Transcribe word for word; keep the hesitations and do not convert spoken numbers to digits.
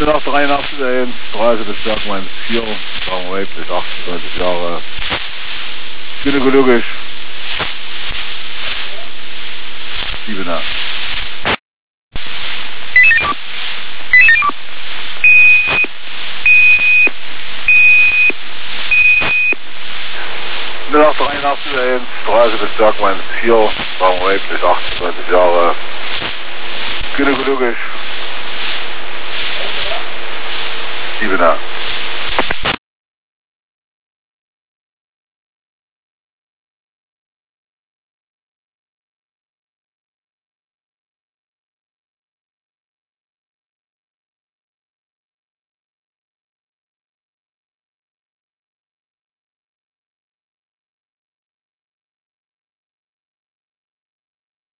null acht dreiundachtzig eins, dreißig Bezirk eins vier, sagen wir bis achtunddreißig Jahre, gynäkologisch, Siebener. null acht dreiundachtzig eins, dreißig Bezirk eins vier, sagen wir bis achtunddreißig Jahre, gynäkologisch, Siebener.